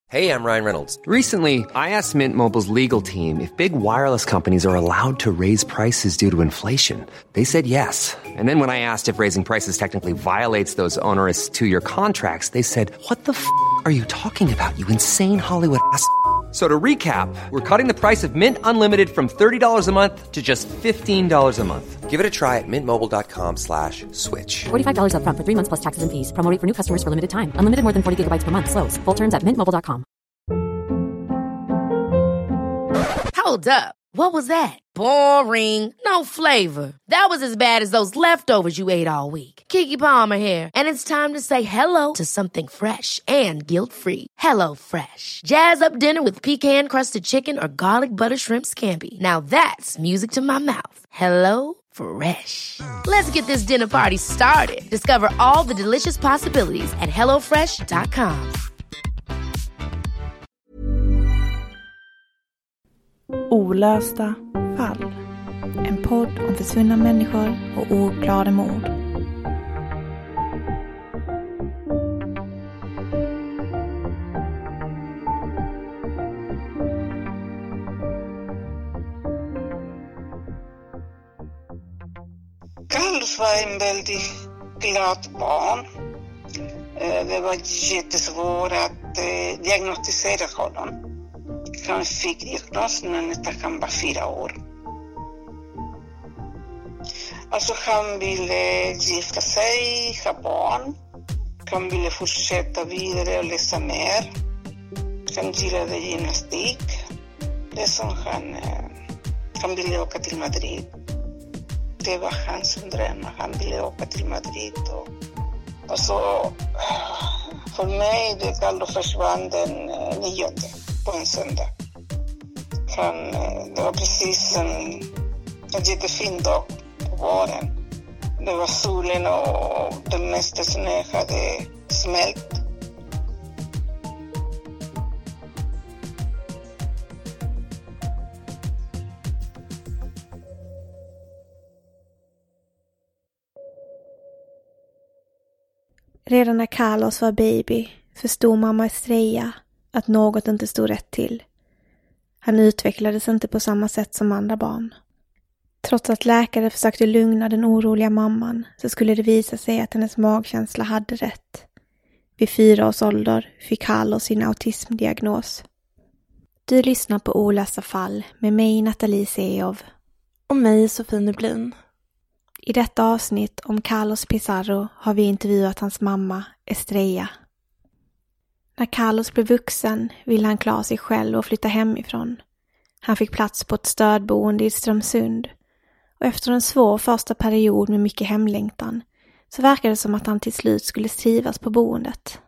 Hey, I'm Ryan Reynolds. Recently, I asked Mint Mobile's legal team if big wireless companies are allowed to raise prices due to inflation. They said yes. And then when I asked if raising prices technically violates those onerous two-year contracts, they said, "What the are you talking about, you insane Hollywood ass?" So to recap, we're cutting the price of Mint Unlimited from $30 a month to just $15 a month. Give it a try at mintmobile.com/switch. $45 up front for 3 months plus taxes and fees. Promo rate for new customers for limited time. Unlimited more than 40 gigabytes per month. Slows full terms at mintmobile.com. Hold up. What was that? Boring. No flavor. That was as bad as those leftovers you ate all week. Keke Palmer here. And it's time to say hello to something fresh and guilt-free. Hello Fresh. Jazz up dinner with pecan-crusted chicken or garlic butter shrimp scampi. Now that's music to my mouth. Hello Fresh. Let's get this dinner party started. Discover all the delicious possibilities at hellofresh.com. Olösta fall. En podd om försvunna människor och ouppklarade mord. Carlos var en väldigt glad barn. Det var jättesvårt att diagnostisera honom. Han fick diagnosen när han var 4 år. Alltså han ville gifta sig, ha barn. Han ville fortsätta vidare och läsa mer. Han gillade gymnastik. Det är som han ville åka till Madrid. Det var hans dröm. Han ville åka till Madrid. Och så för mig det Carlos försvann den 9 på en söndag. Det var precis en jättefin dag på våren. Det var solen och det mesta snö hade smält. Redan när Carlos var baby förstod mamma Estrella att något inte stod rätt till. Han utvecklades inte på samma sätt som andra barn. Trots att läkare försökte lugna den oroliga mamman så skulle det visa sig att hennes magkänsla hade rätt. Vid 4 års ålder fick Carlos sin autismdiagnos. Du lyssnar på Olösta fall med mig Nathalie Seov och mig Sofie Nublin. I detta avsnitt om Carlos Pizarro har vi intervjuat hans mamma Estrella. När Carlos blev vuxen ville han klara sig själv och flytta hemifrån. Han fick plats på ett stödboende i Strömsund. Och efter en svår första period med mycket hemlängtan så verkade det som att han till slut skulle trivas på boendet.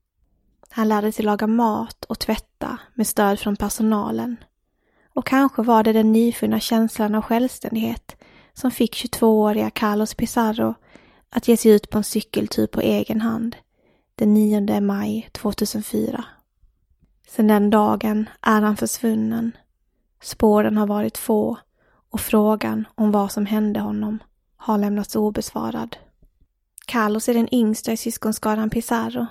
Han lärde sig laga mat och tvätta med stöd från personalen. Och kanske var det den nyfunna känslan av självständighet som fick 22-åriga Carlos Pizarro att ge sig ut på en cykeltur på egen hand den 9 maj 2004. Sedan den dagen är han försvunnen. Spåren har varit få och frågan om vad som hände honom har lämnats obesvarad. Carlos är den yngsta i syskonskaran Pizarro.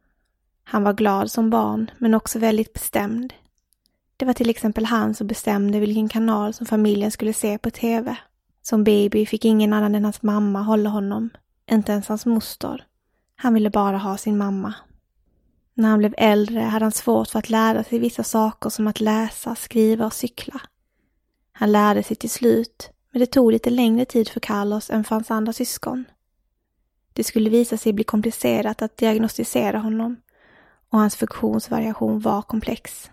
Han var glad som barn men också väldigt bestämd. Det var till exempel han som bestämde vilken kanal som familjen skulle se på tv. Som baby fick ingen annan än hans mamma hålla honom, inte ens hans moster. Han ville bara ha sin mamma. När han blev äldre hade han svårt för att lära sig vissa saker som att läsa, skriva och cykla. Han lärde sig till slut, men det tog lite längre tid för Carlos än för hans andra syskon. Det skulle visa sig bli komplicerat att diagnostisera honom och hans funktionsvariation var komplex.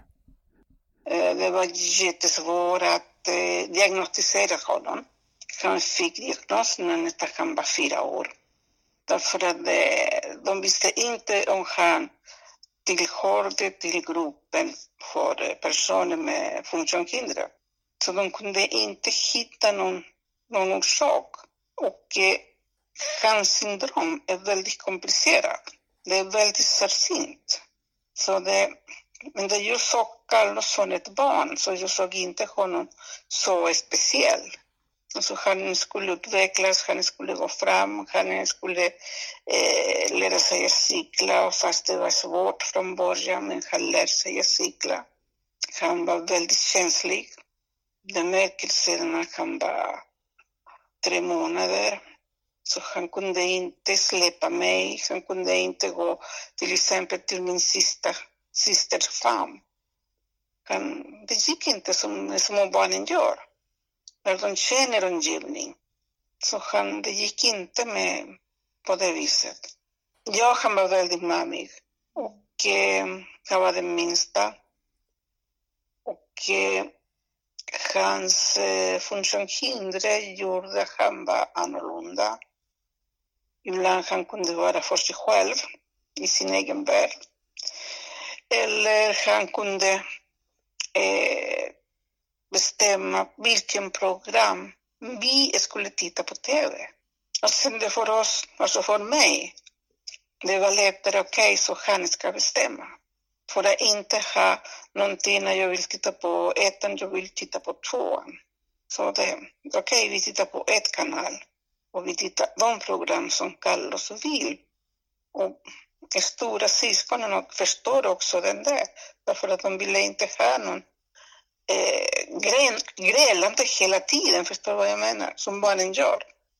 Det var jättesvårt att diagnostisera honom. Han fick diagnosen när han var 4 år. Därför att de visste inte om han tillhörde till gruppen för personer med funktionshinder. Så de kunde inte hitta någon orsak. Och hans syndrom är väldigt komplicerat. Det är väldigt sällsynt. Men det jag såg Carlos som ett barn, så jag såg inte honom så speciell. Alltså han skulle utvecklas, han skulle gå fram, han skulle lära sig att cykla, fast det var svårt från början, men han lärde sig att cykla. Han var väldigt känslig. Det märker sedan när han var 3 månader. Så han kunde inte släppa mig, han kunde inte gå till exempel till min systers famn. Det gick inte som små barnen gör, när de känner omgivning. Så det gick inte med på det viset. Han var väldigt mammig och han var den minsta. Och hans funktionshinder gjorde att han var annorlunda. Ibland han kunde vara för sig själv i sin egen värld. Eller han kunde bestämma vilken program vi skulle titta på tv. Och sen det för oss, alltså för mig, det var lättare, så han ska bestämma. För att inte ha någonting när jag vill titta på 1, jag vill titta på 2. Så vi tittar på 1 kanal. Och vi tittar de program som Carlos vill. Och stora syskonen förstår också den där. Därför att de ville inte ha någon grälande hela tiden. Förstår vad jag menar? Som barnen gör.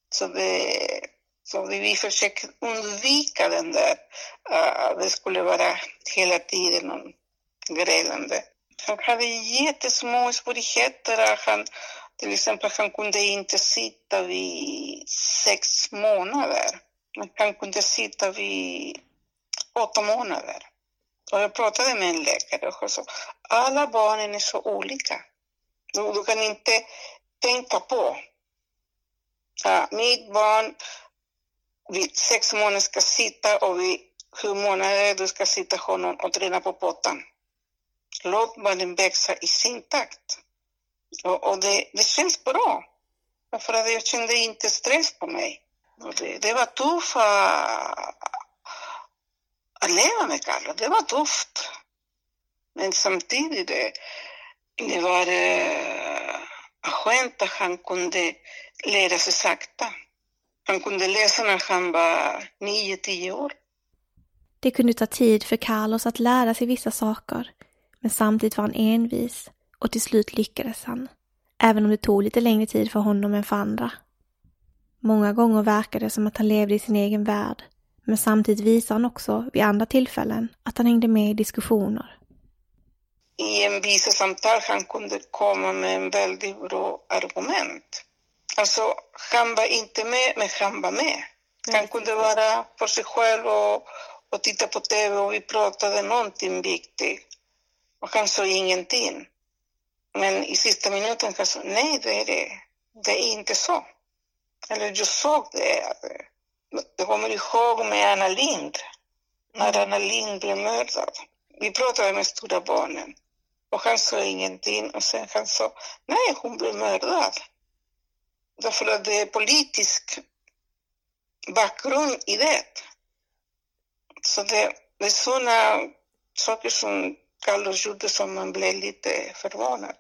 Så vi försöker undvika den där. Det skulle vara hela tiden någon grälande. Han hade jättesmå svårigheter. Till exempel han kunde inte sitta vid 6 månader. Men han kunde sitta vid 8 månader. Och jag pratade med en läkare och sa, alla barnen är så olika. Du kan inte tänka på. Mitt barn vid 6 månader ska sitta och vid 7 månader du ska sitta honom och träna på pottan. Låt barnen växa i sin takt. Och det känns bra. För att jag kände inte stress på mig. Och det var tufft att leva med Carlos. Det var tufft. Men samtidigt det var skönt att han kunde lära sig sakta. Han kunde läsa när han var 9-10 år. Det kunde ta tid för Carlos att lära sig vissa saker. Men samtidigt var han envis. Och till slut lyckades han. Även om det tog lite längre tid för honom än för andra. Många gånger verkade det som att han levde i sin egen värld. Men samtidigt visade han också vid andra tillfällen att han hängde med i diskussioner. I en vissa samtal han kunde komma med en väldigt bra argument. Alltså han var inte med, men han var med. Han kunde vara för sig själv och titta på tv och vi pratade någonting viktigt. Och han sa ingenting. Men i sista minuten han sa, nej det är inte så. Eller jag såg det. Jag kommer ihåg med Anna Lind. När Anna Lind blev mördad. Vi pratade med stora barnen. Och han sa ingenting. Och sen han sa, nej hon blev mördad. Därför att det är politisk bakgrund i det. Så det är sådana saker som Carlos gjorde som man blev lite förvånad.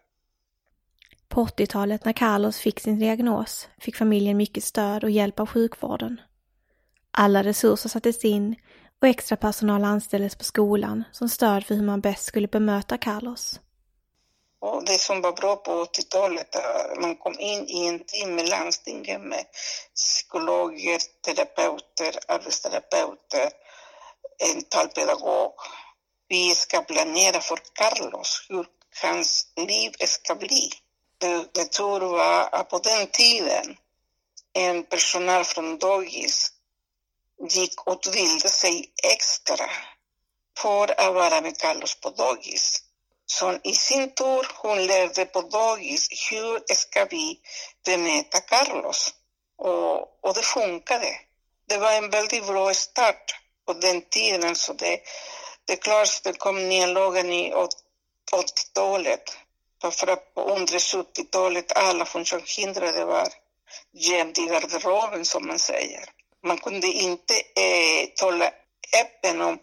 På 80-talet när Carlos fick sin diagnos fick familjen mycket stöd och hjälp av sjukvården. Alla resurser sattes in och extra personal anställdes på skolan som stöd för hur man bäst skulle bemöta Carlos. Och det som var bra på 80-talet, man kom in i en team med landstingen med psykologer, terapeuter, arbetsterapeuter, en talpedagog. Vi ska planera för Carlos hur hans liv ska bli. Det tror jag att på den tiden en personal från dagis gick och utbildade sig extra för att vara med Carlos på dagis. Så i sin tur hon lärde på dagis hur ska vi bemöta Carlos. Och det funkade. Det var en väldigt bra start på den tiden. Alltså det är klart att det kom nya lagar i 80-talet. För att under 70-talet alla funktionshindrade var jämt i garderoben som man säger. Man kunde inte tala öppen om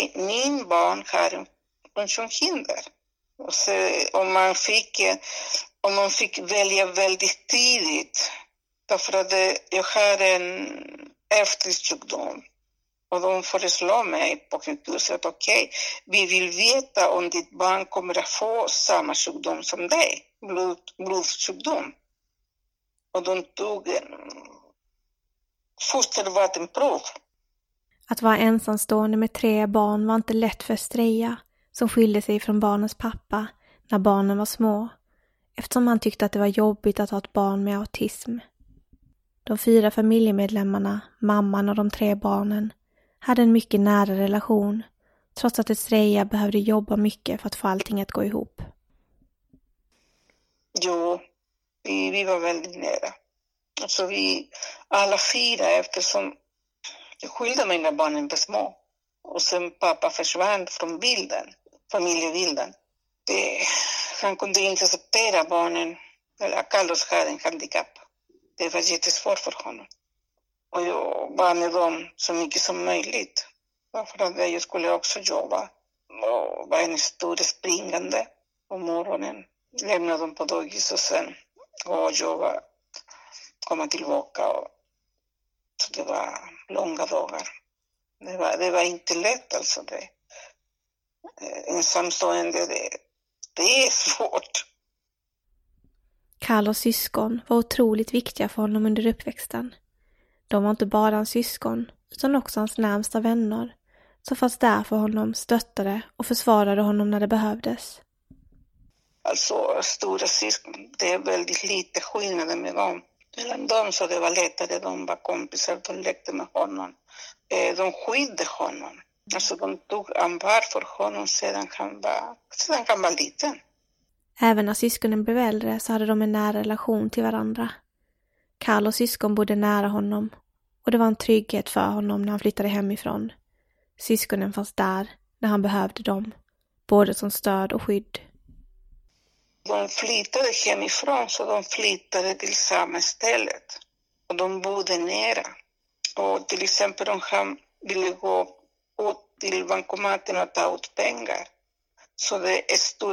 min barn har en funktionshinder. Och så, om man fick Och man fick välja väldigt tidigt. Därför att jag har en ärftlighetssjukdom. Och de föreslår mig på sjukhuset, okej, vi vill veta om ditt barn kommer att få samma sjukdom som dig, blodsjukdom. Och de tog en fostervattenprov. Att vara ensamstående med 3 barn var inte lätt för Estrella, som skilde sig från barnens pappa när barnen var små, eftersom han tyckte att det var jobbigt att ha ett barn med autism. De 4 familjemedlemmarna, mamman och de 3 barnen, hade en mycket nära relation, trots att Estrella behövde jobba mycket för att få allting att gå ihop. Jo, vi var väldigt nära. Alltså vi alla 4, eftersom jag skilde mig när barnen var små. Och sen pappa försvann från familjebilden. Han kunde inte acceptera barnen, eller Carlos hade en handikapp. Det var jättesvårt för honom. Och jag var med dem så mycket som möjligt. För att jag skulle också jobba. Och var en stor springande på morgonen. Lämnade dem på dagis och sen jobba. Komma tillbaka. Så det var långa dagar. Det var inte lätt alltså det. Ensamstående, det är svårt. Carlos syskon var otroligt viktiga för honom under uppväxten. De var inte bara hans syskon, utan också hans närmsta vänner, som fanns där för honom, stöttade och försvarade honom när det behövdes. Alltså stora syskon, det är väldigt lite skillnader med dem. Mellan dem så det var lättare, de var kompisar, de lekte med honom. De skydde honom. Alltså de tog ansvar för honom sedan han var liten. Även när syskonen blev äldre så hade de en nära relation till varandra. Carlos syskon bodde nära honom och det var en trygghet för honom när han flyttade hemifrån. Syskonen fanns där när han behövde dem, både som stöd och skydd. De flyttade hemifrån så de flyttade till samma stället. Och de bodde nära. Och till exempel om han ville gå ut till bankomaten och ta ut pengar. Så det är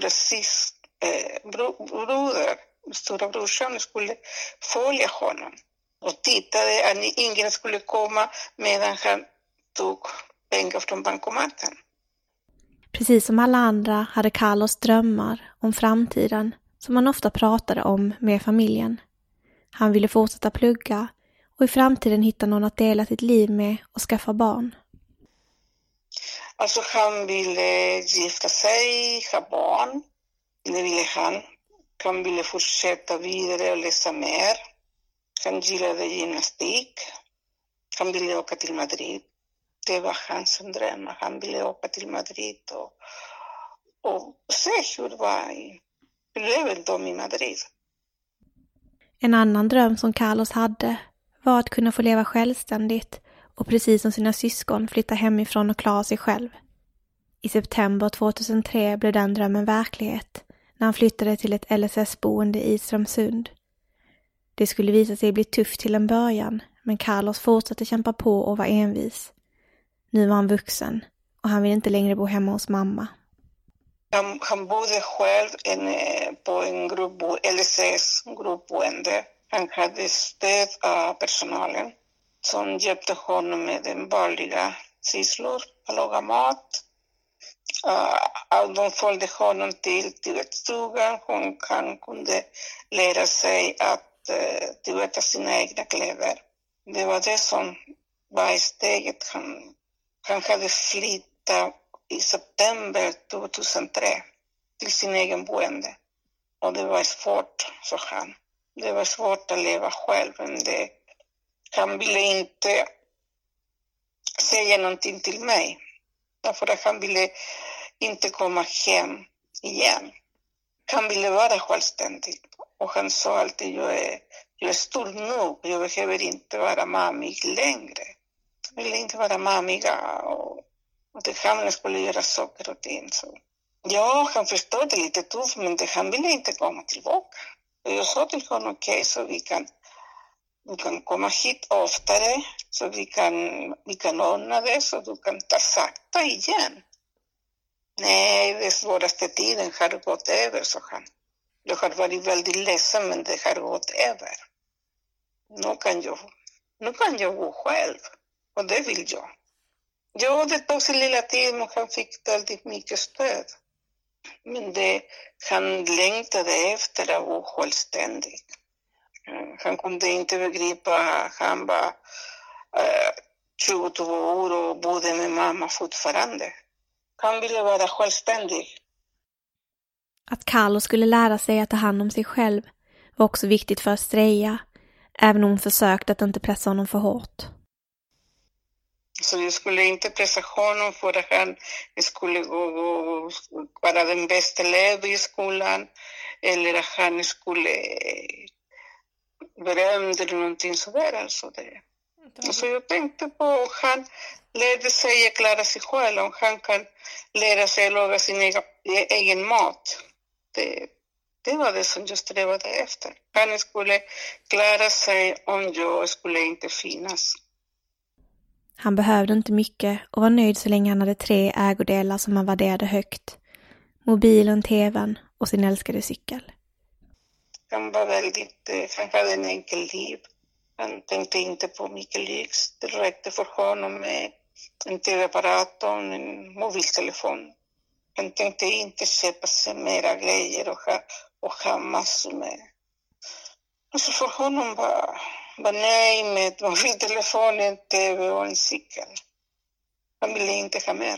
stora brorsan skulle följa honom. Och tittade att ingen skulle komma medan han tog pengar från bankomaten. Precis som alla andra hade Carlos drömmar om framtiden som han ofta pratade om med familjen. Han ville fortsätta plugga och i framtiden hitta någon att dela sitt liv med och skaffa barn. Alltså han ville gifta sig, ha barn. Det ville han. Han ville fortsätta vidare och läsa mer. Han gillade gymnastik. Han ville åka till Madrid. Det var hans dröm. Han ville åka till Madrid och se hur lever de i Madrid. En annan dröm som Carlos hade var att kunna få leva självständigt och precis som sina syskon flytta hemifrån och klara sig själv. I september 2003 blev den drömmen verklighet när han flyttade till ett LSS-boende i Strömsund. Det skulle visa sig bli tufft till en början, men Carlos fortsatte kämpa på och var envis. Nu var han vuxen och han ville inte längre bo hemma hos mamma. Han bodde själv på en LSS-gruppboende. Han hade stöd av personalen som hjälpte honom med den vanliga sysslor, att laga mat. De följde honom till tvättstugan. Han kunde lära sig att tvätta sina egna kläder. Det var det som var steget. Han hade flyttat i september 2003 till sin egen boende. Och det var svårt, så han. Det var svårt att leva själv. Men han ville inte säga någonting till mig. Därför att han ville inte komma hem igen. Han ville vara självständig. Och han sa alltid, jag är stor nog. Jag behöver inte vara mammig längre. Jag ville inte vara mammiga och att han skulle göra saker och ting. Så. Ja, han förstod det lite tufft, men han ville inte komma tillbaka. Och jag sa till honom, okej, så vi kan komma hit oftare, så vi kan ordna det, så du kan ta sakta igen. Nej, det svåraste tiden har gått över, så han. Jag har varit väldigt ledsen, men det har gått över. Nu kan jag gå själv. Och det vill jag. Ja, det tog sig lilla tid, men han fick väldigt mycket stöd. Men han längtade efter att vara självständig. Han kunde inte begripa. Han var 22 år och bodde med mamma fortfarande. Han ville vara självständig. Att Carlos skulle lära sig att ta hand om sig själv var också viktigt för Estrella, även om hon försökte att inte pressa honom för hårt. Så jag skulle inte pressa honom för att han skulle vara den bästa eleven i skolan, eller att han skulle berömma eller någonting sådär. Så jag tänkte på att han lärde sig att klara sig själv, om han kan lära sig att laga sin egen mat. Det var det som jag strävade efter. Han skulle klara sig om jag skulle inte finnas. Han behövde inte mycket och var nöjd så länge han hade 3 ägodelar som han värderade högt. Mobilen, tvn och sin älskade cykel. Han hade en enkel liv. Han tänkte inte på mycket lyx. Det räckte för honom med en tv-apparat och en mobiltelefon. Han tänkte inte köpa sig mera grejer och ha massor med. Alltså för honom var nöjd med mobiltelefonen, tv och en cykel. Han ville inte ha mer.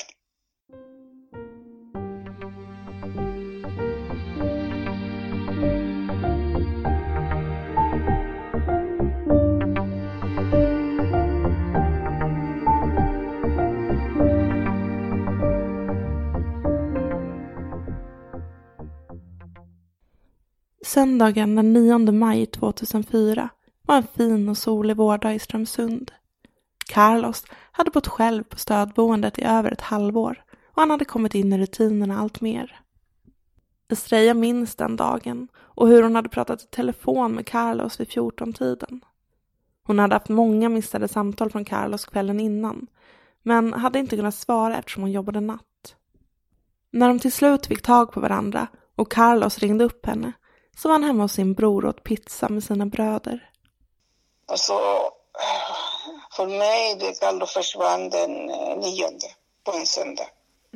Söndagen den 9 maj 2004 var en fin och solig vårdag i Strömsund. Carlos hade bott själv på stödboendet i över ett halvår och han hade kommit in i rutinerna allt mer. Estrella minns den dagen och hur hon hade pratat i telefon med Carlos vid 14-tiden. Hon hade haft många missade samtal från Carlos kvällen innan, men hade inte kunnat svara eftersom hon jobbade natt. När de till slut fick tag på varandra och Carlos ringde upp henne, så var han hemma hos sin bror och åt pizza med sina bröder. Alltså, för mig, det Carlos försvann den 9 på en söndag.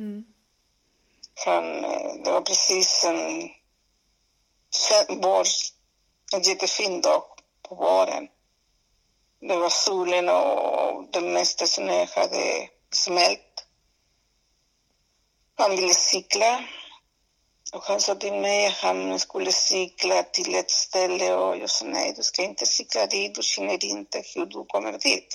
Det var precis en jättefin dag på våren. Det var solen och det mesta snö hade smält. Han ville cykla. Och han sa till mig att han skulle cykla till ett ställe och jag sa nej, du ska inte cykla dit, du känner inte hur du kommer dit.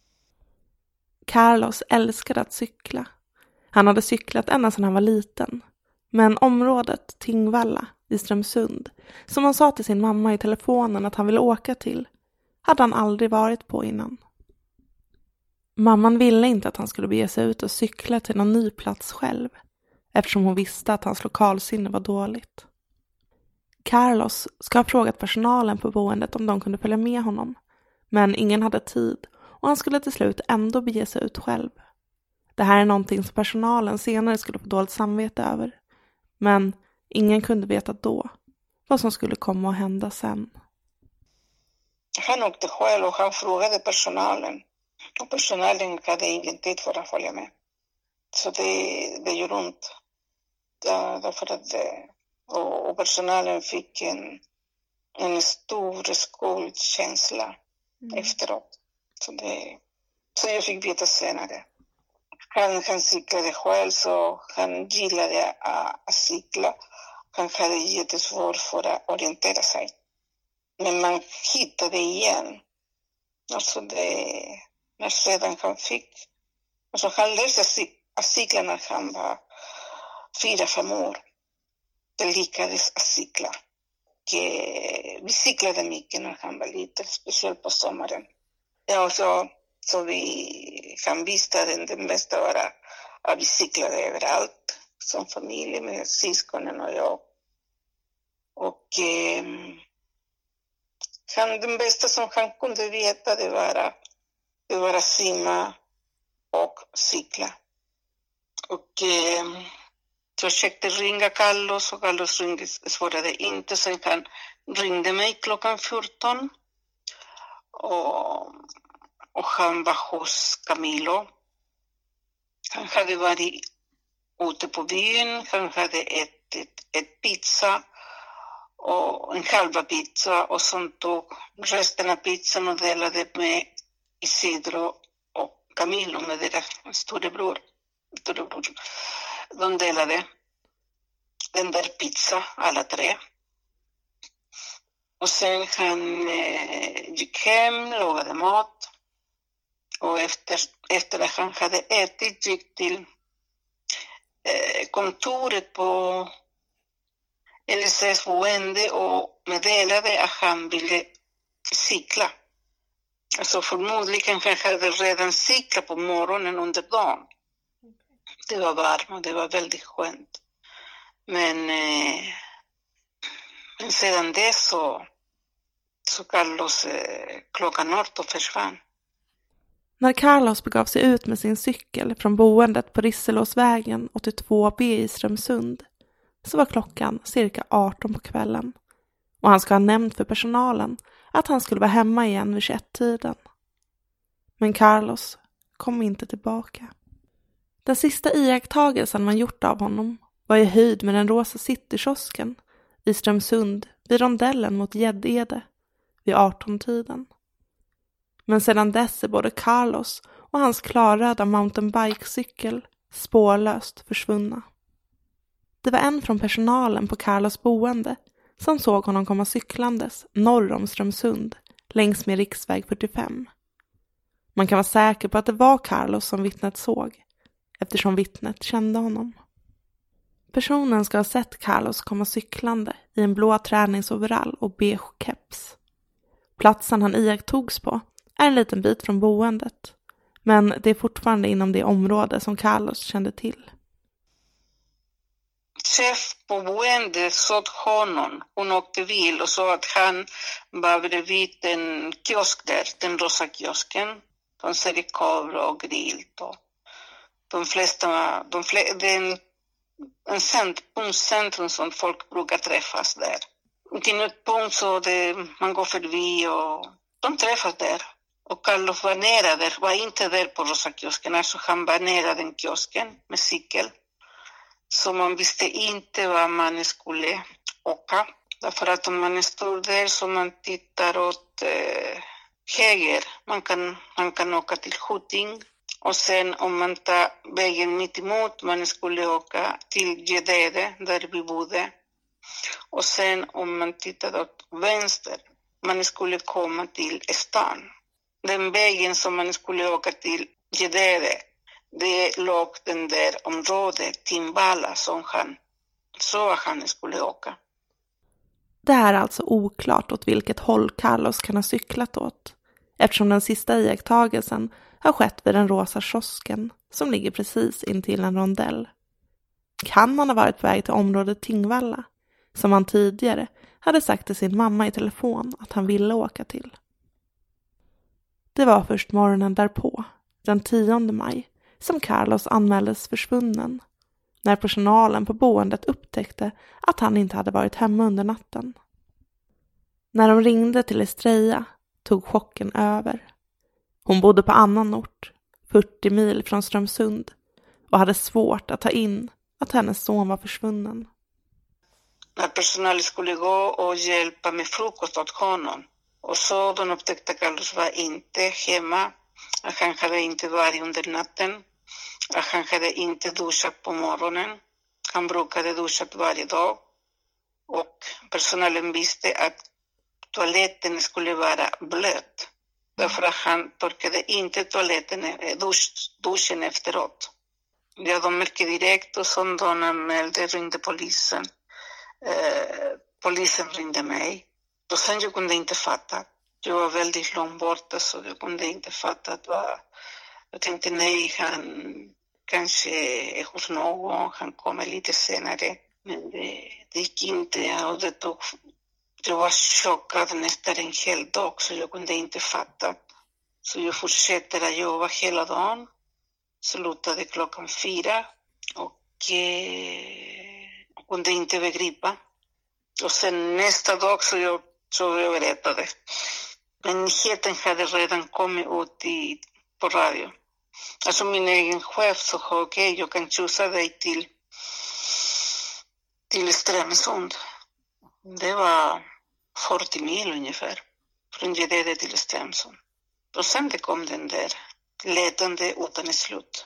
Carlos älskade att cykla. Han hade cyklat ända sedan han var liten. Men området Tingvalla i Strömsund, som han sa till sin mamma i telefonen att han ville åka till, hade han aldrig varit på innan. Mamman ville inte att han skulle bege sig ut och cykla till någon ny plats själv, eftersom hon visste att hans lokalsinne var dåligt. Carlos ska ha frågat personalen på boendet om de kunde följa med honom, men ingen hade tid och han skulle till slut ändå bege sig ut själv. Det här är någonting som personalen senare skulle få dåligt samvete över, men ingen kunde veta då vad som skulle komma att hända sen. Han åkte själv och han frågade personalen, och personalen hade ingen tid för att följa med. Så det gjorde ont. Därför att och personalen fick en stor skuldkänsla efteråt. Så jag fick veta senare. Han cyklade själv, så han gillade att cykla. Han hade jättesvårt för att orientera sig. Men man hittade igen. Alltså när sedan han fick. Alltså han lärde sig att cykla när han var 4-5 år. Det lyckades att cykla. Vi cyklade mycket när han var liten, speciellt på sommaren. Ja, så han visste att det mesta var att vi cyklade överallt. Som familj med syskonen och jag. Och det bästa som han kunde veta det var att simma och cykla. Och Så jag försökte ringa Carlos och Carlos svarade inte. Sen han ringde mig klockan 14. Och han var hos Camilo. Han hade varit ute på byn. Han hade ätit pizza och en halva pizza. Och sen tog resten av pizzan och delade med Isidro och Camilo med deras storebror. De delade den där pizza, alla tre. Och sen han gick hem, lagade mat. Och efter att han hade ätit gick till kontoret på LSS boende och meddelade att han ville cykla. Alltså förmodligen han hade redan cyklat på morgonen under dagen. Det var varmt och det var väldigt skönt. Men sedan dess så Carlos klockan 18 försvann. När Carlos begav sig ut med sin cykel från boendet på Risselåsvägen 82B i Strömsund så var klockan cirka 18 på kvällen och han ska ha nämnt för personalen att han skulle vara hemma igen vid 21-tiden. Men Carlos kom inte tillbaka. Den sista iakttagelsen man gjort av honom var i höjd med den rosa citykiosken i Strömsund vid rondellen mot Gäddede vid 18-tiden. Men sedan dess är både Carlos och hans klarröda mountainbikecykel spårlöst försvunna. Det var en från personalen på Carlos boende som såg honom komma cyklandes norr om Strömsund längs med riksväg 45. Man kan vara säker på att det var Carlos som vittnet såg, eftersom vittnet kände honom. Personen ska ha sett Carlos komma cyklande i en blå träningsoverall och beige keps. Platsen han iakttogs på är en liten bit från boendet, men det är fortfarande inom det område som Carlos kände till. Chef på boendet såg honom. Hon åkte bil och sa att han var bredvid en kiosk där, den rosa kiosken. De säljer korv och grill. Det är en centrum som folk brukar träffas där. Till ett punkt så man går förbi och de träffas där. Och Carlos var inte där på rosa kiosken. Alltså han var nära den kiosken med cykel. Så man visste inte var man skulle åka. Därför att om man står där så man tittar åt höger. Man kan åka till Huddinge. Och sen om man tar vägen mitt emot, man skulle åka till Gäddede där vi bodde. Och sen om man tittar åt vänster, man skulle komma till stan. Den vägen som man skulle åka till Gäddede, det låg den där området, Timbala, som han så att han skulle åka. Det är alltså oklart åt vilket håll Carlos kan ha cyklat åt, eftersom den sista iakttagelsen har skett vid den rosa kiosken som ligger precis intill en rondell. Kan han ha varit på väg till området Tingvalla, som han tidigare hade sagt till sin mamma i telefon att han ville åka till? Det var först morgonen därpå, den 10 maj, som Carlos anmäldes försvunnen, när personalen på boendet upptäckte att han inte hade varit hemma under natten. När de ringde till Estrella tog chocken över. Hon bodde på annan ort, 40 mil från Strömsund, och hade svårt att ta in att hennes son var försvunnen. När personalen skulle gå och hjälpa med frukost åt honom. Och så de upptäckte att Carlos var inte hemma. Att han hade inte varit under natten. Att han hade inte duschat på morgonen. Han brukade duscha varje dag. Och personalen visste att toaletten skulle vara blöt. Därför att han torkade inte duschen efteråt. Ja, de märkte direkt och så de anmälde, ringde polisen. Polisen ringde mig. Och sen jag kunde inte fatta. Jag var väldigt långt borta så jag kunde inte fatta att jag tänkte nej, han kanske är hos någon, han kommer lite senare. Men det gick inte och det tog. Jag var chockad nästan en hel dag så jag kunde inte fatta. Så jag fortsatte att jobba hela dagen. Slutade klockan 4 och kunde inte begripa. Och sen nästa dag så jag berättade. Men nyheten hade redan kommit ut på radio. Alltså min egen chef sa okej, jag kan skjutsa dig till Strömsund. Det var 40 mil ungefär från Gäddede till Strömsund. Och sen det kom den där letande utan slut.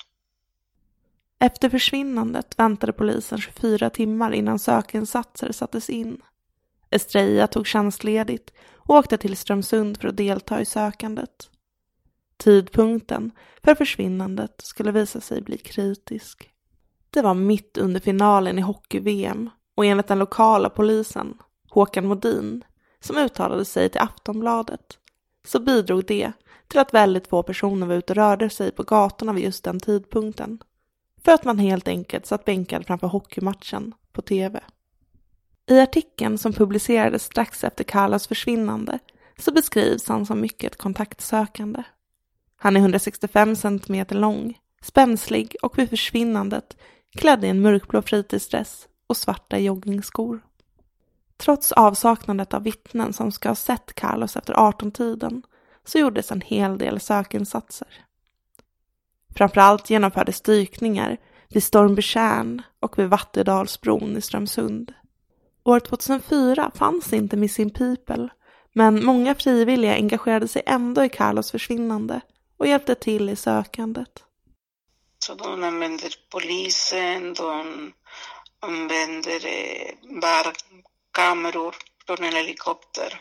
Efter försvinnandet väntade polisen 24 timmar innan sökinsatser sattes in. Estrella tog tjänstledigt och åkte till Strömsund för att delta i sökandet. Tidpunkten för försvinnandet skulle visa sig bli kritisk. Det var mitt under finalen i hockey-VM och enligt den lokala polisen, Håkan Modin, som uttalade sig till Aftonbladet, så bidrog det till att väldigt få personer var ute och rörde sig på gatorna vid just den tidpunkten. För att man helt enkelt satt bänkad framför hockeymatchen på tv. I artikeln som publicerades strax efter Carlos försvinnande så beskrivs han som mycket kontaktsökande. Han är 165 cm lång, spänslig och vid försvinnandet klädd i en mörkblå fritidsdress och svarta joggingskor. Trots avsaknadet av vittnen som ska ha sett Carlos efter 18-tiden så gjordes en hel del sökinsatser. Framförallt genomfördes dykningar vid Stormbytjärn och vid Vattedalsbron i Strömsund. År 2004 fanns inte Missing People, men många frivilliga engagerade sig ändå i Carlos försvinnande och hjälpte till i sökandet. Så de använder polisen, de använder bara kameror från en helikopter.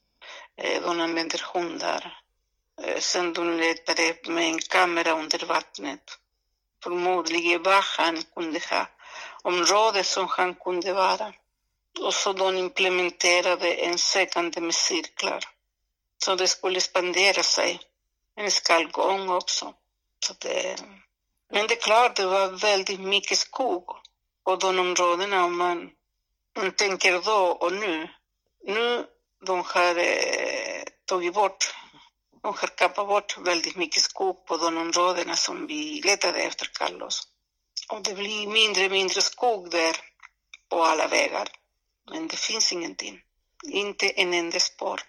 De använder hundar. Sen de letade med en kamera under vattnet. Förmodligen var han kunde ha området som han kunde vara. Och så de implementerade en sökande med cirklar. Så det skulle spandera sig. En skallgång också. Men det är klart, det var väldigt mycket skog på de områdena. Om man tänker då och nu. Nu de har tagit bort. De har kappat bort väldigt mycket skog på de områdena som vi letade efter Carlos. Och det blir mindre skog där på alla vägar. Men det finns ingenting. Inte en enda spår.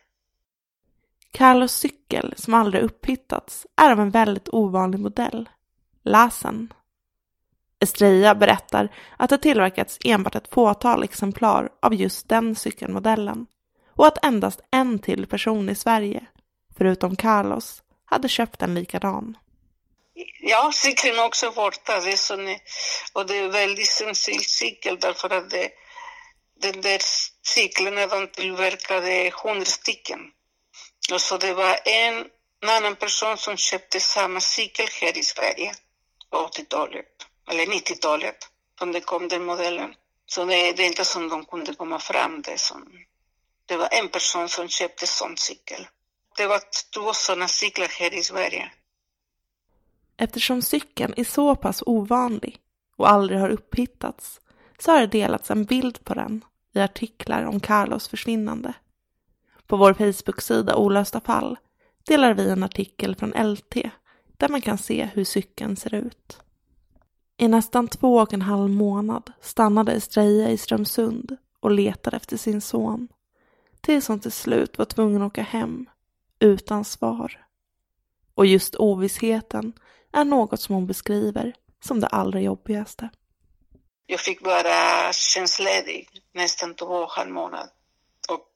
Carlos cykel, som aldrig upphittats, är av en väldigt ovanlig modell. Lasen. Estrella berättar att det tillverkats enbart ett fåtal exemplar av just den cykelmodellen. Och att endast en till person i Sverige, förutom Carlos, hade köpt en likadan. Ja, cykeln är också borta. Och det är väldigt sensitiv cykel därför att den där cykeln är de tillverkade 100 stycken. Och så det var en annan person som köpte samma cykel här i Sverige på 80-talet, eller 90-talet, som det kom den modellen. Så det är inte som de kunde komma fram. Det var en person som köpte sån cykel. Det var 2 sådana cyklar här i Sverige. Eftersom cykeln är så pass ovanlig och aldrig har upphittats så har det delats en bild på den i artiklar om Carlos försvinnande. På vår Facebook-sida Olösta fall delar vi en artikel från LT där man kan se hur cykeln ser ut. I nästan 2,5 månad stannade Estrella i Strömsund och letade efter sin son. Tills hon till slut var tvungen att åka hem utan svar. Och just ovissheten är något som hon beskriver som det allra jobbigaste. Jag fick bara tjänstledig nästan 2,5 månad. Och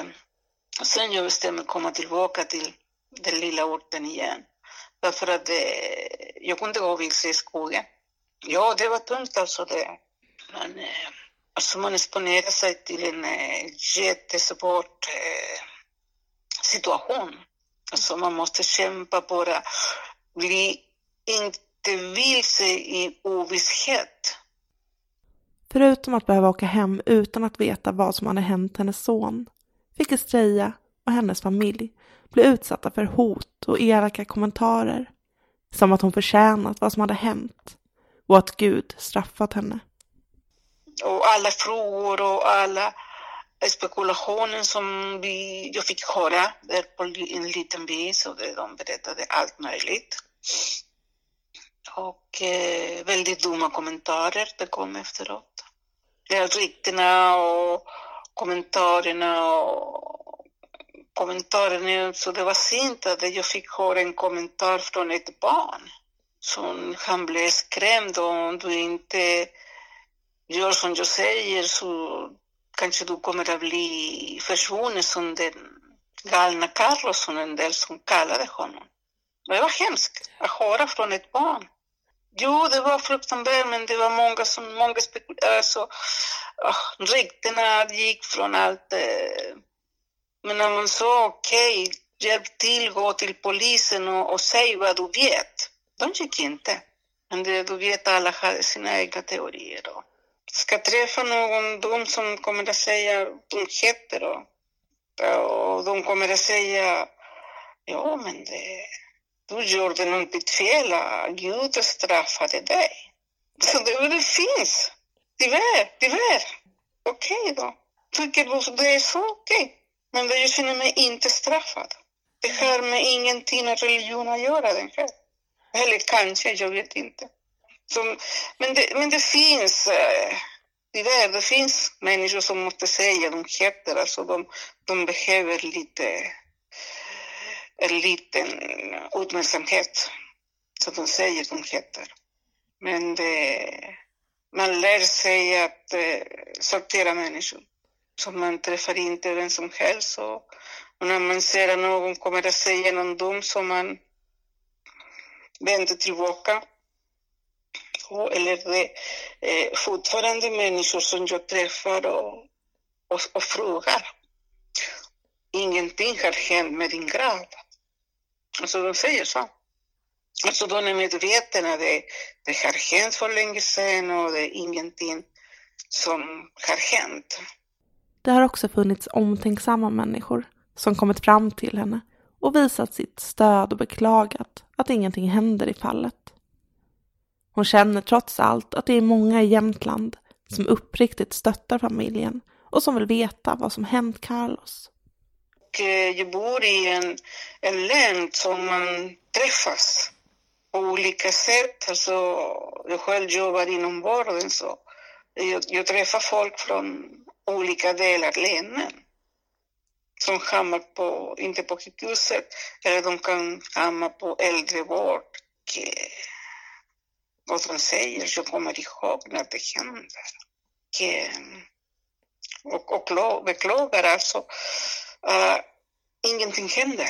sen jag bestämde komma tillbaka till den lilla orten igen. Därför att jag kunde gå vilse i skogen. Ja, det var tungt alltså det. Men alltså man exponerar sig till en jättesvår situation. Alltså man måste kämpa bara. Bli inte vilse i ovisshet. Förutom att behöva åka hem utan att veta vad som hade hänt hennes son fick Estrella och hennes familj bli utsatta för hot och elaka kommentarer. Som att hon förtjänat vad som hade hänt och att Gud straffat henne. Och alla frågor och alla spekulationer som jag fick höra där på en liten by, så de berättade allt möjligt. Och väldigt dumma kommentarer det kom efteråt. Ryktena och kommentarerna. Så det var sent att jag fick höra en kommentar från ett barn. Så han blev skrämd, och om du inte gör som jag säger så kanske du kommer att bli försvunnen som den galna Carlos, som en del som kallade honom. Det var hemskt att höra från ett barn. Jo, det var fruktansvärt, men det var många spekulerade. Ryktena gick från allt. Men när man sa okej, hjälp till, gå till polisen och säg vad du vet. De gick inte. Men du vet, alla hade sina egna teorier. Ska träffa någon, de som kommer att säga dumheter. Och de kommer att säga, ja men du gjorde något fel, Gud straffade dig. Så det finns, tyvärr. Okej då, tycker du det är så okej. Men jag känner mig inte straffad. Det har med ingenting med religion att göra, den här. Eller kanske, jag vet inte. Men det finns, tyvärr, det finns människor som måste säga dumheter. Alltså de behöver en liten uppmärksamhet. Så de säger dumheter. Men man lär sig att sortera människor. Så man träffar inte vem som helst. Och när man ser att någon kommer att säga någon dum, så man vänder tillbaka. Eller det är fortfarande människor som jag träffar och frågar. Ingenting har hänt med din grav. Alltså de säger så. Alltså de är medvetna att det har hänt för länge sedan, och det är ingenting som har hänt. Det har också funnits omtänksamma människor som kommit fram till henne och visat sitt stöd och beklagat att ingenting händer i fallet. Hon känner trots allt att det är många i Jämtland som uppriktigt stöttar familjen och som vill veta vad som hänt Carlos. Jag bor i en län som man träffas på olika sätt. Alltså, jag själv jobbar inom vården, så jag träffar folk från olika delar av länen som hamnar inte på sjukhuset, eller de kan hamna på äldrevård. Och de säger, jag kommer ihåg när det händer. Och beklagar alltså. Ingenting händer.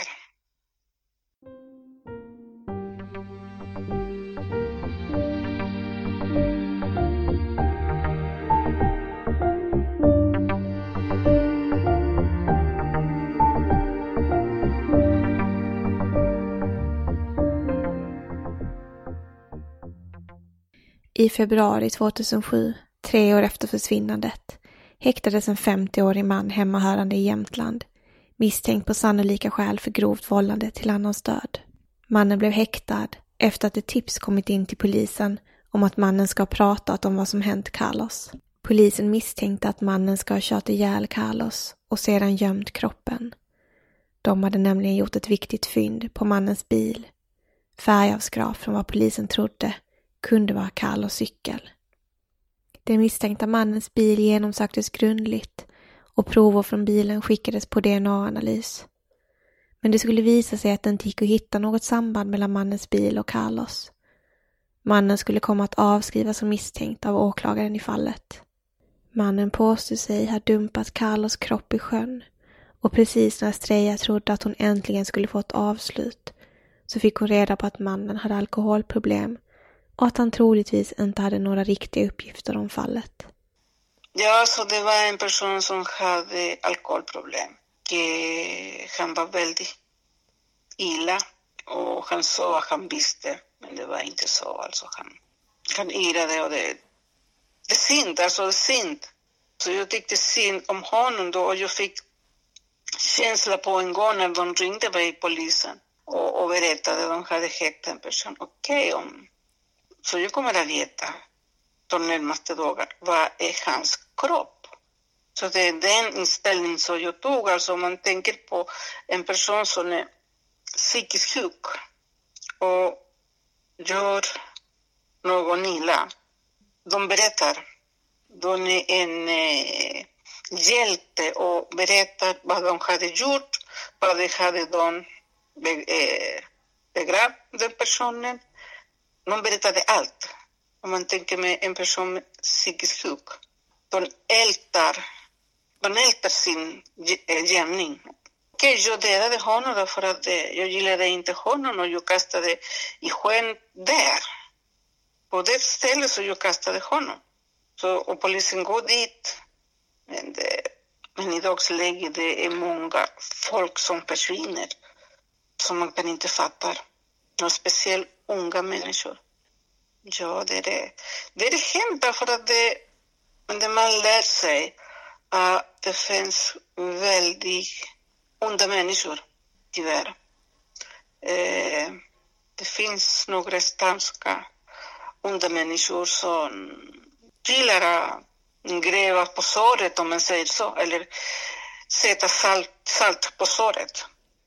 I februari 2007, 3 år efter försvinnandet, häktades en 50-årig man hemmahörande i Jämtland, misstänkt på sannolika skäl för grovt vållande till annans död. Mannen blev häktad efter att ett tips kommit in till polisen om att mannen ska ha pratat om vad som hänt Carlos. Polisen misstänkte att mannen ska ha kört ihjäl Carlos och sedan gömt kroppen. De hade nämligen gjort ett viktigt fynd på mannens bil. Färgavskrap från vad polisen trodde kunde vara Carlos cykel. Den misstänkta mannens bil genomsöktes grundligt och prover från bilen skickades på DNA-analys. Men det skulle visa sig att det inte gick att hitta något samband mellan mannens bil och Carlos. Mannen skulle komma att avskrivas som misstänkt av åklagaren i fallet. Mannen påstod sig ha dumpat Carlos kropp i sjön, och precis när Estrella trodde att hon äntligen skulle få ett avslut så fick hon reda på att mannen hade alkoholproblem och att han troligtvis inte hade några riktiga uppgifter om fallet. Ja, så det var en person som hade alkoholproblem. Han var väldigt illa, och han sa att han visste, men det var inte så. Alltså han irade, och det är synd, alltså det är synd. Så jag tyckte synd om honom då, och jag fick känsla på en gång när de ringde mig polisen och berättade att de hade häktat en person. Så jag kommer att veta de närmaste dagar vad är hans kropp. Så det är den inställning som jag tog. Alltså om man tänker på en person som är psykiskt sjuk och gör någon illa. De berättar. De är en hjälte och berättar vad de hade gjort, vad de hade begravt den personen. De berättade allt. Om man tänker med en person psykiskt sjuk. De ältar sin gärning. Okej, jag dödade honom därför att jag gillade inte honom och jag kastade i sjön där. På det stället så jag kastade honom. Och polisen går dit. Men i dagsläget det är många folk som försvinner. Som man kan inte fatta. Och speciellt unga människor. Ja, det är det. Det är hänt därför att det man lär sig att det finns väldigt onda människor, tyvärr. Det finns några starka onda människor som gillar att gräva på såret, om man säger så, eller sätta salt på såret.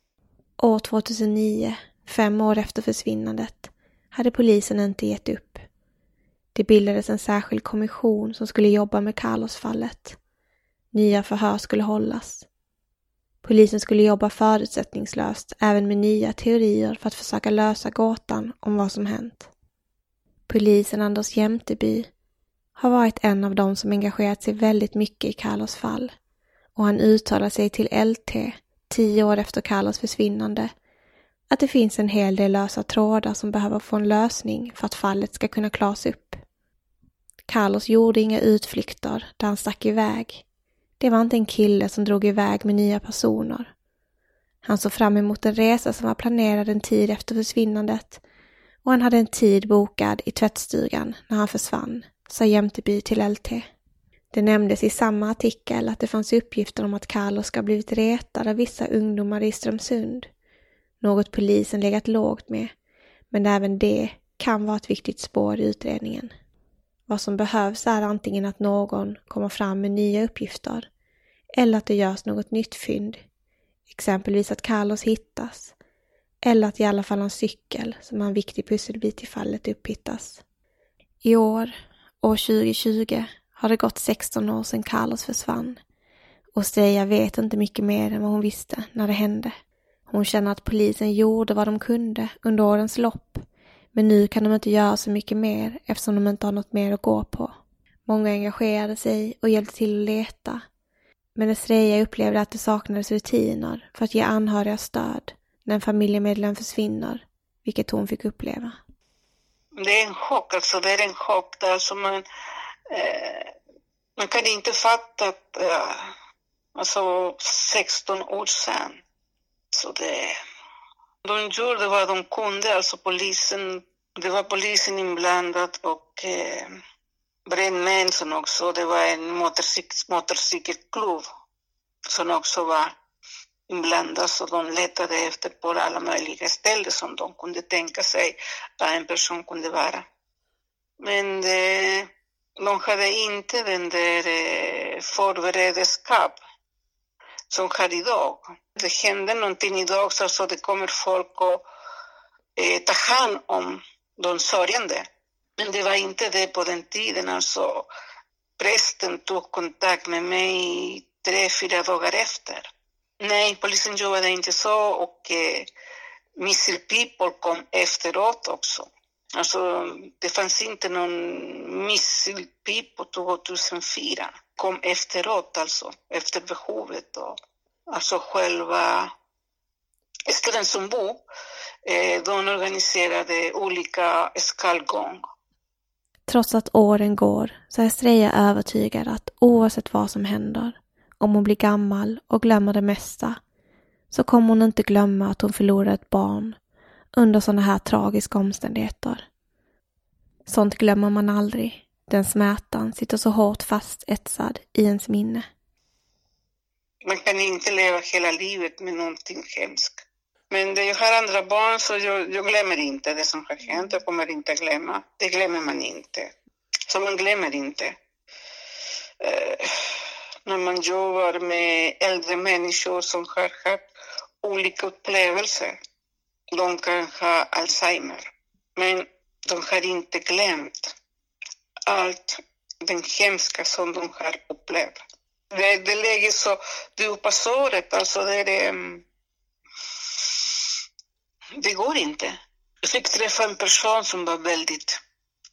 År 2009, 5 år efter försvinnandet, hade polisen inte gett upp. Det bildades en särskild kommission som skulle jobba med Carlos-fallet. Nya förhör skulle hållas. Polisen skulle jobba förutsättningslöst även med nya teorier för att försöka lösa gåtan om vad som hänt. Polisen Anders Jämteby har varit en av dem som engagerat sig väldigt mycket i Carlos fall och han uttalar sig till LT 10 år efter Carlos försvinnande att det finns en hel del lösa trådar som behöver få en lösning för att fallet ska kunna klaras upp. Carlos gjorde inga utflykter där han stack iväg. Det var inte en kille som drog iväg med nya personer. Han såg fram emot en resa som var planerad en tid efter försvinnandet och han hade en tid bokad i tvättstugan när han försvann, sa Jämteby till LT. Det nämndes i samma artikel att det fanns uppgifter om att Carlos ska ha blivit retad av vissa ungdomar i Strömsund. Något polisen legat lågt med, men även det kan vara ett viktigt spår i utredningen. Vad som behövs är antingen att någon kommer fram med nya uppgifter eller att det görs något nytt fynd, exempelvis att Carlos hittas eller att i alla fall en cykel som är en viktig pusselbit i fallet upphittas. I år 2020, har det gått 16 år sedan Carlos försvann och Streja vet inte mycket mer än vad hon visste när det hände. Hon känner att polisen gjorde vad de kunde under årens lopp, men nu kan de inte göra så mycket mer eftersom de inte har något mer att gå på. Många engagerade sig och hjälpte till att leta, men Streja upplevde att det saknades rutiner för att ge anhöriga stöd när en familjemedlem försvinner, vilket hon fick uppleva. Det är en chock, alltså det är en chock där som man kan inte fatta att alltså 16 år sedan. Så de gjorde vad de kunde, alltså polisen, det var polisen inblandad och brandmän också, det var en motorcykelklubb som också var inblandad, så de letade efter på alla möjliga ställen som de kunde tänka sig att en person kunde vara. Men de hade inte den där förberedskap som har idag. Det händer någonting idag så det kommer folk och ta hand om de sörjande. Men det var inte det på den tiden. Alltså, prästen tog kontakt med mig 3-4 dagar efter. Nej, polisen jobbade inte så och Missile People kom efteråt också. Alltså, det fanns inte någon Missile People 2004. Kom efteråt, alltså, efter behovet. Och, alltså själva Strömsundbo, de organiserade olika skallgång. Trots att åren går så är Streja övertygad att oavsett vad som händer, om hon blir gammal och glömmer det mesta, så kommer hon inte glömma att hon förlorade ett barn under sådana här tragiska omständigheter. Sånt glömmer man aldrig. Den smärtan sitter så hårt fast etsad i ens minne. Man kan inte leva hela livet med någonting hemskt. Men jag har andra barn så jag glömmer inte det som har hänt. Jag kommer inte att glömma. Det glömmer man inte. Så man glömmer inte. När man jobbar med äldre människor som har haft olika upplevelser. De kan ha Alzheimer. Men de har inte glömt allt den hemska som de har upplevt. Det lägger så djupa såret, alltså det går inte. Jag fick träffa en person som var väldigt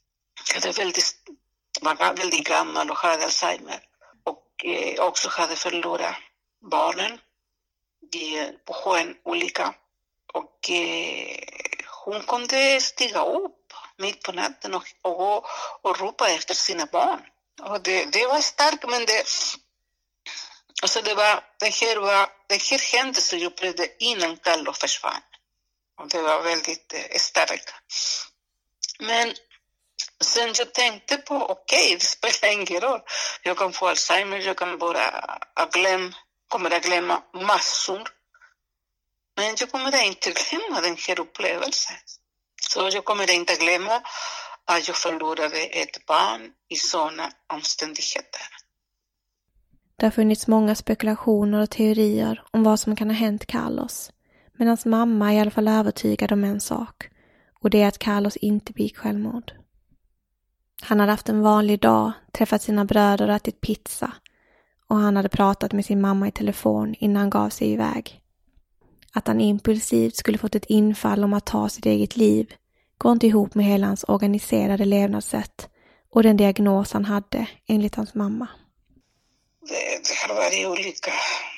gammal och hade Alzheimer. Och också hade förlorat barnen på en olycka. Och hon kunde stiga upp mitt på natten och ropa efter sina barn. Och det var starkt, men den här händelsen jag upplevde innan Carlos försvann. Och det var väldigt starkt. Men sen jag tänkte på, okej, det spelar ingen roll. Jag kan få Alzheimer, jag kan kommer att glömma massor. Men jag kommer inte glömma den här upplevelsen. Så jag kommer inte glömma att jag förlorade ett barn i sådana omständigheter. Det har funnits många spekulationer och teorier om vad som kan ha hänt Carlos. Men hans mamma är i alla fall övertygad om en sak. Och det är att Carlos inte begick självmord. Han hade haft en vanlig dag, träffat sina bröder och ätit pizza. Och han hade pratat med sin mamma i telefon innan han gav sig iväg. Att han impulsivt skulle fått ett infall om att ta sitt eget liv går inte ihop med hela hans organiserade levnadssätt och den diagnos han hade enligt hans mamma. Det har varit olika,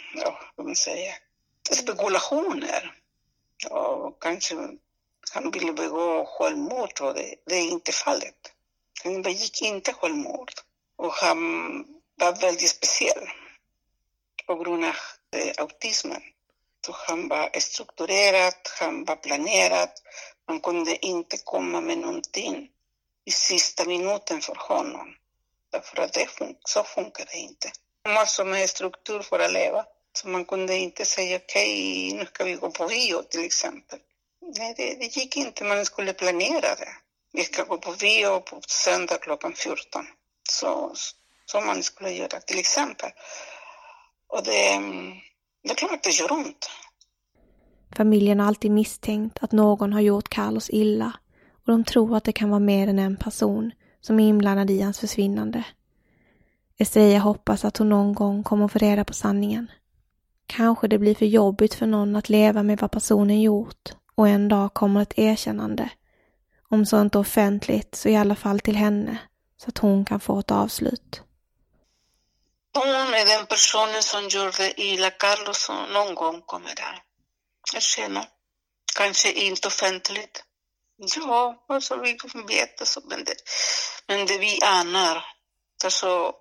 spekulationer. Och kanske han ville begå självmord, och det är inte fallet. Han begick inte självmord. Och han var väldigt speciell på grund av autismen. Så han var strukturerad, han var planerad. Man kunde inte komma med någonting i sista minuten för honom. Därför att så funkar det inte. Massor med struktur för att leva. Så man kunde inte säga okej, nu ska vi gå på bio till exempel. Nej, det gick inte. Man skulle planera det. Vi ska gå på bio på söndag klockan 14. Så man skulle göra till exempel. Och det är klart att det gör ont. Familjen har alltid misstänkt att någon har gjort Carlos illa. Och de tror att det kan vara mer än en person som är inblandad i hans försvinnande. Estrella hoppas att hon någon gång kommer att få reda på sanningen. Kanske det blir för jobbigt för någon att leva med vad personen gjort och en dag kommer ett erkännande. Om så inte offentligt så i alla fall till henne så att hon kan få ett avslut. Hon är den personen som gjorde illa Carlos som någon gång kommer där. Jag känner. Kanske inte offentligt. Ja, alltså vi vet så, men det vi anar. Alltså,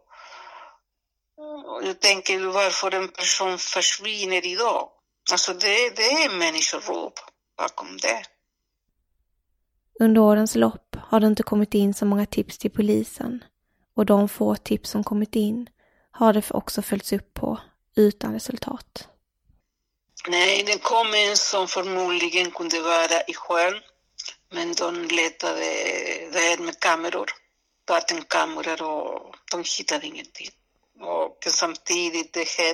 jag tänker varför en person försvinner idag. Alltså det är människorop bakom det. Under årens lopp har det inte kommit in så många tips till polisen. Och de få tips som kommit in har det också följts upp på utan resultat. Nej, det kom en som förmodligen kunde vara i sjön. Men de letade där med kameror, vattenkameror, och de hittade ingenting. Och samtidigt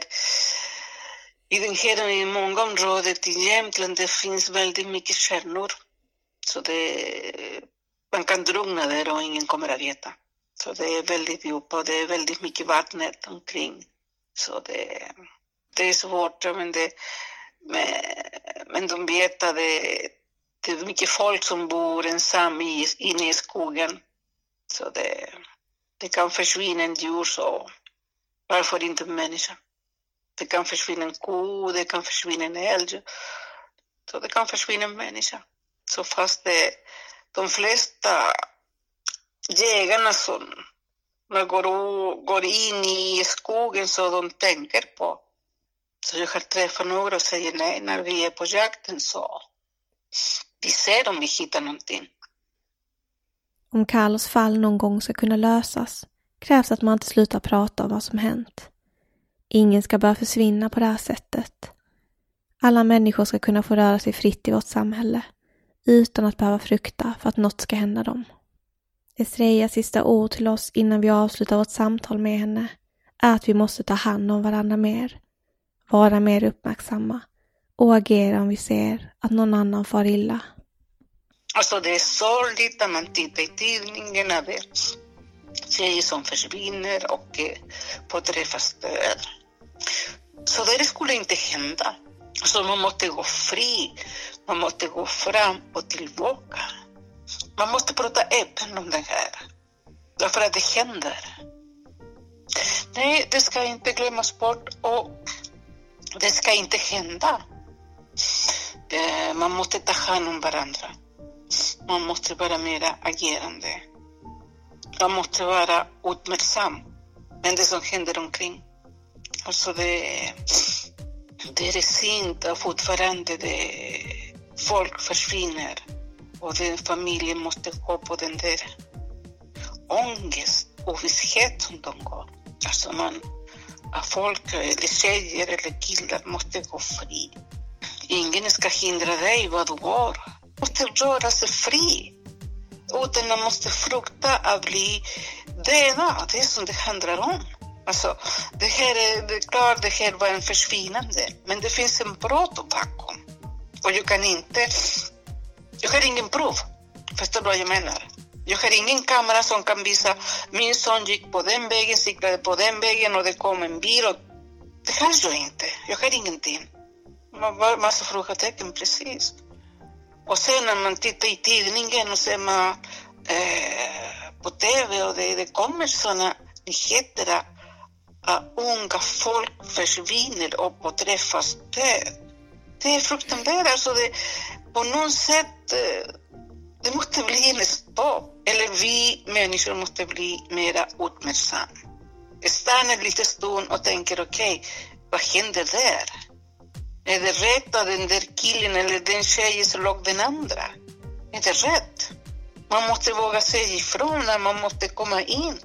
i många områden i Jämtland det finns väldigt mycket källor. Så man kan drugna där och ingen kommer att veta. Så det är väldigt djupt och det är väldigt mycket vattnet omkring. Så det är svårt, men de vet att det är mycket folk som bor ensam inne i skogen. Så det kan försvinna en djur, så varför inte en människa? Det kan försvinna en ko, det kan försvinna en älg. Så det kan försvinna en människa. Så fast de flesta jägarna som går in i skogen så de tänker på. Så jag har träffat några och säger nej, när vi är på jakten så vi ser om vi hittar någonting. Om Carlos fall någon gång ska kunna lösas krävs att man inte slutar prata om vad som hänt. Ingen ska bara försvinna på det här sättet. Alla människor ska kunna få röra sig fritt i vårt samhälle utan att behöva frukta för att något ska hända dem. Estrellas sista ord till oss innan vi avslutar vårt samtal med henne är att vi måste ta hand om varandra mer, vara mer uppmärksamma och agera om vi ser att någon annan far illa. Alltså det är sorgligt när man tittar i tidningen när det är tjejer som försvinner och påträffas stöd. Så det skulle inte hända. Så man måste gå fri, man måste gå fram och tillbaka. Man måste prata öppet om det här. Därför att det händer. Nej, det ska inte glömmas bort och det ska inte hända. Man måste ta hand om varandra. Man måste vara mer agerande. Man måste vara uppmärksam med det som händer omkring. Alltså det är synd att fortfarande folk försvinner. Och den familjen måste gå på den där ångest och visshet som de går. Alltså folk eller tjejer eller killar måste gå fri. Ingen ska hindra dig vad du går. Du måste röra sig fri. Utan man måste frukta att bli dödad. Det är som det handlar om. Alltså, det är klart det här var en försvinnande. Men det finns en brott bakom. Och jag har ingen prov. Förstår du vad jag menar? Jag har ingen kamera som kan visa min son gick på den vägen, cyklade på den vägen och det kom en bil. Och det har jag inte. Jag har ingenting. Massa frågetecken, precis. Och sen när man tittar i tidningen och ser man på tv och det kommer sådana nyheter att unga folk försvinner och påträffas död. Det är fruktansvärt. Alltså på något sätt det måste bli en stopp. Eller vi människor måste bli mer uppmärksamma. Stanna lite stund och tänker okej, vad händer där? Är det rätt att den där killen eller den tjejen slog den andra? Är det rätt? Man måste våga säga ifrån när man måste komma in.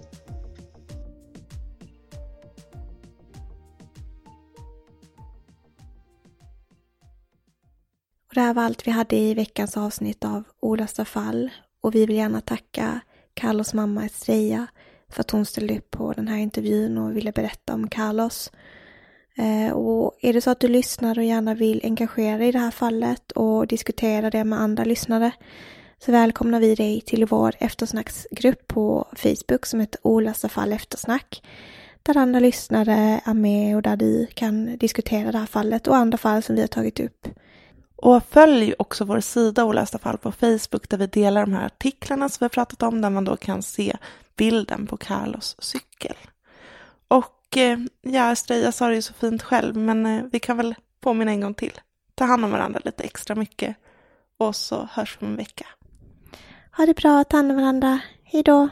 Och det här var allt vi hade i veckans avsnitt av Olösta fall. Och vi vill gärna tacka Carlos mamma Estrella för att hon ställde upp på den här intervjun och ville berätta om Carlos. Och är det så att du lyssnar och gärna vill engagera dig i det här fallet och diskutera det med andra lyssnare, så välkomnar vi dig till vår eftersnacksgrupp på Facebook som heter Olösta fall eftersnack, där andra lyssnare är med och där du kan diskutera det här fallet och andra fall som vi har tagit upp. Och följ också vår sida Olösta fall på Facebook där vi delar de här artiklarna som vi har pratat om, där man då kan se bilden på Carlos cykel. Och ja, Estrella sa det ju så fint själv, men vi kan väl påminna en gång till. Ta hand om varandra lite extra mycket och så hörs vi om en vecka. Ha det bra, ta hand om varandra. Hej då!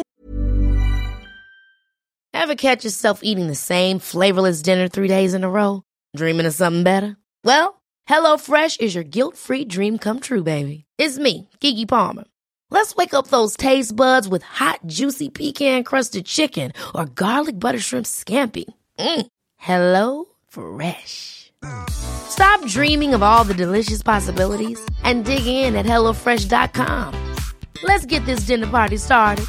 Ever catch yourself eating the same flavorless dinner 3 days in a row? Dreaming of something better? Well, HelloFresh is your guilt-free dream come true, baby. It's me, Keke Palmer. Let's wake up those taste buds with hot, juicy pecan-crusted chicken or garlic butter shrimp scampi. Hello Fresh. Stop dreaming of all the delicious possibilities and dig in at HelloFresh.com. Let's get this dinner party started.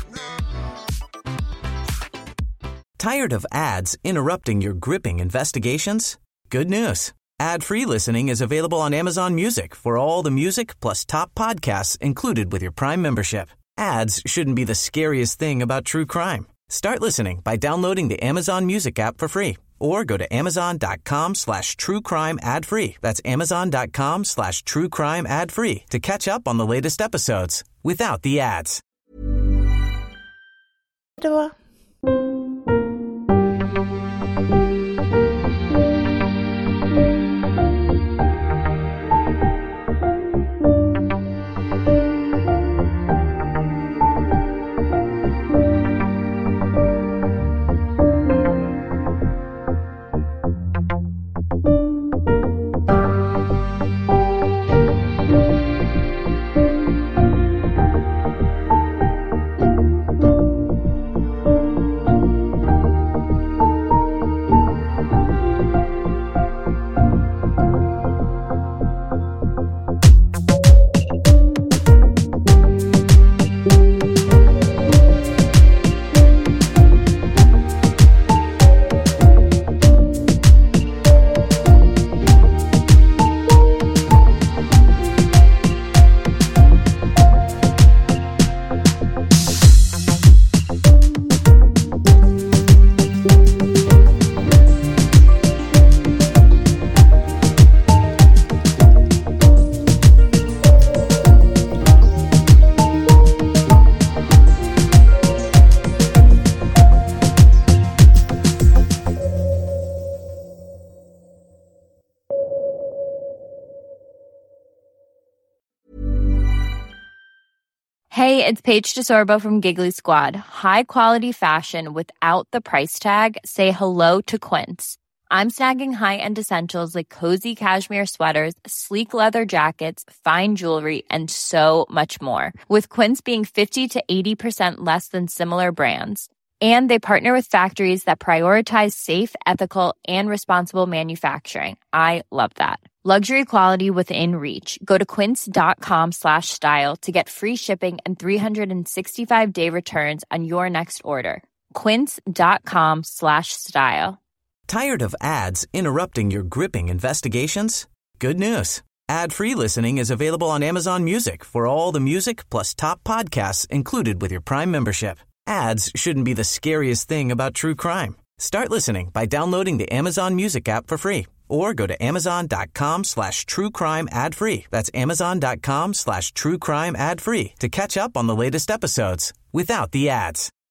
Tired of ads interrupting your gripping investigations? Good news. Ad-free listening is available on Amazon Music for all the music plus top podcasts included with your Prime membership. Ads shouldn't be the scariest thing about true crime. Start listening by downloading the Amazon Music app for free or go to amazon.com/truecrime ad-free. That's amazon.com/truecrime ad-free to catch up on the latest episodes without the ads. Då. Hey, it's Paige DeSorbo from Giggly Squad. High quality fashion without the price tag. Say hello to Quince. I'm snagging high-end essentials like cozy cashmere sweaters, sleek leather jackets, fine jewelry, and so much more. With Quince being 50 to 80% less than similar brands. And they partner with factories that prioritize safe, ethical, and responsible manufacturing. I love that. Luxury quality within reach. Go to quince.com/style to get free shipping and 365-day returns on your next order. Quince.com/style. Tired of ads interrupting your gripping investigations? Good news. Ad-free listening is available on Amazon Music for all the music plus top podcasts included with your Prime membership. Ads shouldn't be the scariest thing about true crime. Start listening by downloading the Amazon Music app for free or go to amazon.com/truecrime ad-free. That's amazon.com/truecrime ad-free to catch up on the latest episodes without the ads.